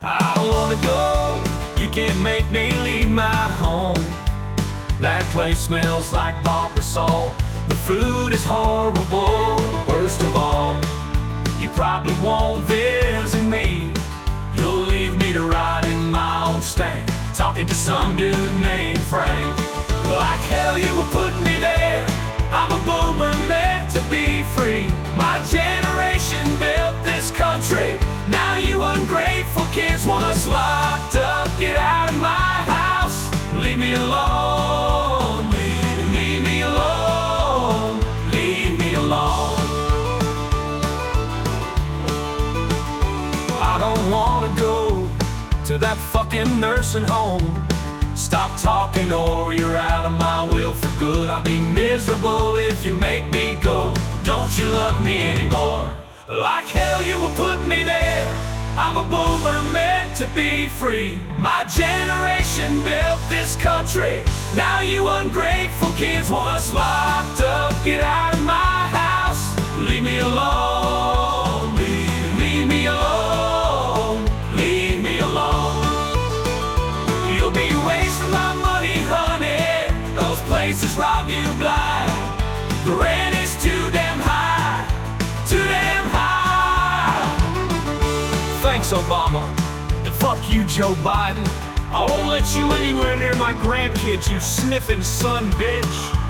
I don't wanna go, you can't make me leave my home. That place smells like Barbasol. The food is horrible. Worst of all, you probably won't visit me. You'll leave me to ride in my own stank, talking to some dude named Frank. Like hell you will put me there. I'm a boomer meant to be free. My generation built this country. Now you ungrateful kids want us locked up. Get out of my house, leave me alone. Leave me alone. Leave me alone. I don't wanna go to that fucking nursing home. Stop talking or you're out of my will for good. I'll be miserable if you make me go. Don't you love me anymore? Like hell you will put me there. I'm a boomer meant to be free. My generation built this country. Now you ungrateful kids want us locked up. Get out of my house, leave me alone. Leave me alone. Leave me alone. You'll be wasting my money, honey. Those places rob you blind. The rent is too damn high. Too damn high. Thanks, Obama. And fuck you, Joe Biden. I won't let you anywhere near my grandkids, you sniffing son bitch.